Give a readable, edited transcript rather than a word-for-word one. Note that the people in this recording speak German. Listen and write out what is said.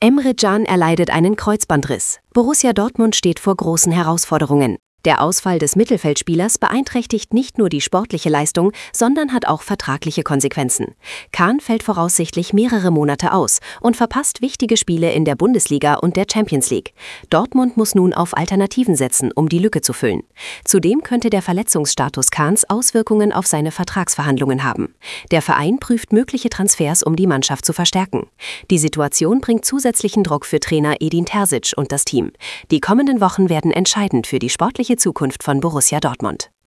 Emre Can erleidet einen Kreuzbandriss. Borussia Dortmund steht vor großen Herausforderungen. Der Ausfall des Mittelfeldspielers beeinträchtigt nicht nur die sportliche Leistung, sondern hat auch vertragliche Konsequenzen. Can fällt voraussichtlich mehrere Monate aus und verpasst wichtige Spiele in der Bundesliga und der Champions League. Dortmund muss nun auf Alternativen setzen, um die Lücke zu füllen. Zudem könnte der Verletzungsstatus Cans Auswirkungen auf seine Vertragsverhandlungen haben. Der Verein prüft mögliche Transfers, um die Mannschaft zu verstärken. Die Situation bringt zusätzlichen Druck für Trainer Edin Terzic und das Team. Die kommenden Wochen werden entscheidend für die sportliche Zukunft von Borussia Dortmund.